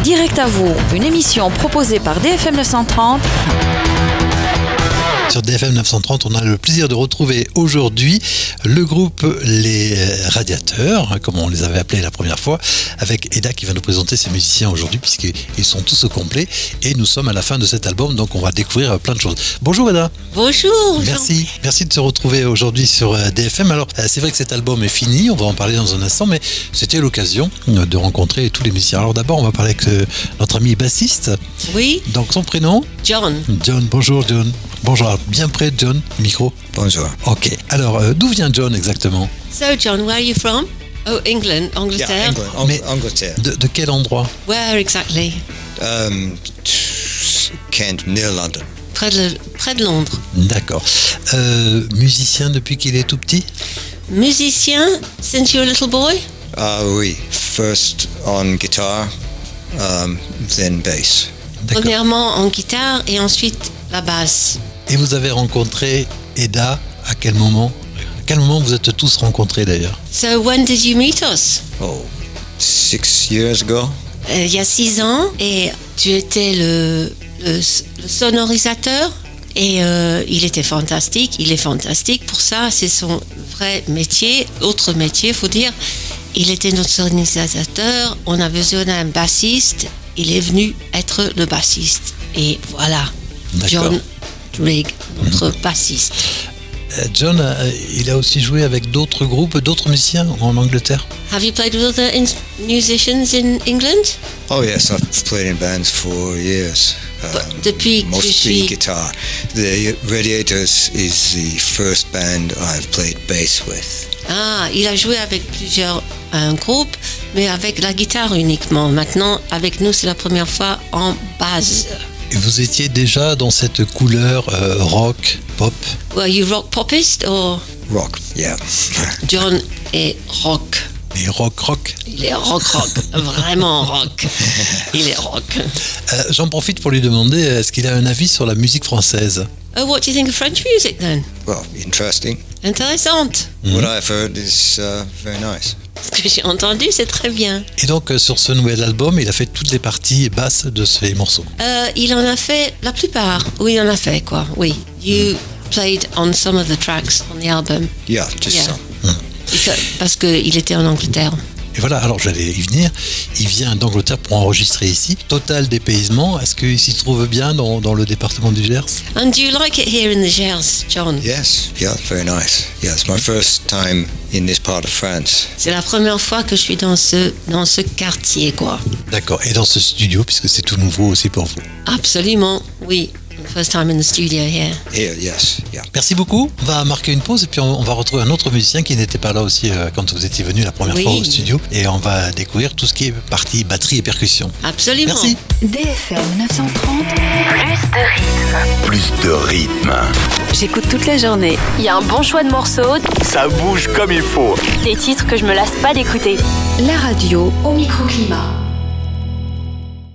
Direct à vous, une émission proposée par DFM 930. Sur DFM 930, on a le plaisir de retrouver aujourd'hui le groupe Les Radiateurs, comme on les avait appelés la première fois, avec Eda qui va nous présenter ses musiciens aujourd'hui, puisqu'ils sont tous au complet. Et nous sommes à la fin de cet album, donc on va découvrir plein de choses. Bonjour Eda. Bonjour. Merci de se retrouver aujourd'hui sur DFM. Alors, c'est vrai que cet album est fini, on va en parler dans un instant, mais c'était l'occasion de rencontrer tous les musiciens. Alors d'abord, on va parler avec notre ami bassiste. Oui. Donc son prénom ? John. John, bonjour John. Bonjour, alors, bien près de John, micro. Bonjour. Ok, alors d'où vient John exactement? So John, where are you from? Oh, England, Angleterre. Yeah, England. Mais Angleterre. De quel endroit? Where exactly? Kent, near London. Près de Londres. D'accord. Musicien depuis qu'il est tout petit? Musicien since you're a little boy? Oui. First on guitar, then bass. D'accord. Premièrement en guitare et ensuite la basse. Et vous avez rencontré Eda à quel moment? À quel moment vous êtes tous rencontrés d'ailleurs? So when did you meet us? 6 years ago. Il y a 6 ans et tu étais le sonorisateur et il était fantastique. Il est fantastique pour ça, c'est son vrai métier, autre métier faut dire. Il était notre sonorisateur, on a besoin d'un bassiste, il est venu être le bassiste. Et voilà, D'accord. John Drigg, notre bassiste. John, il a aussi joué avec d'autres groupes, d'autres musiciens en Angleterre? Have you played with other musicians in England? Oh yes, I've played in bands for years. Depuis que je mostly suis... guitar. The Radiators is the first band I've played bass with. Ah, il a joué avec plusieurs groupes, mais avec la guitare uniquement. Maintenant, avec nous, c'est la première fois en base. Et vous étiez déjà dans cette couleur rock, pop? Were you rock popist or... Rock, yeah. John est rock. Mais rock? Il est rock, vraiment rock. Il est rock. J'en profite pour lui demander, est-ce qu'il a un avis sur la musique française? Oh, what do you think of French music then? Well, interesting. Intéressante. What I've heard is very nice. Ce que j'ai entendu, c'est très bien. Et donc sur ce nouvel album, il a fait toutes les parties basses de ces morceaux. Il en a fait la plupart. Oui, il en a fait, quoi. Oui. You played on some of the tracks on the album. Yeah, just some. Parce qu'il était en Angleterre. Et voilà, alors j'allais y venir. Il vient d'Angleterre pour enregistrer ici. Total dépaysement. Est-ce qu'il s'y trouve bien dans le département du Gers? And do you like it here in the Gers, John? Yes, yeah, very nice. Yeah, it's my first time in this part of France. C'est la première fois que je suis dans ce quartier, quoi. D'accord. Et dans ce studio, puisque c'est tout nouveau aussi pour vous. Absolument, oui. First time in the studio here. Here, yes, yeah. Merci beaucoup. On va marquer une pause et puis on va retrouver un autre musicien qui n'était pas là aussi quand vous étiez venu la première fois au studio. Et on va découvrir tout ce qui est partie batterie et percussion. Absolument. Merci. DFM 930. Plus de rythme. J'écoute toute la journée. Il y a un bon choix de morceaux, Ça bouge comme il faut. des titres que je me lasse pas d'écouter. La radio au microclimat.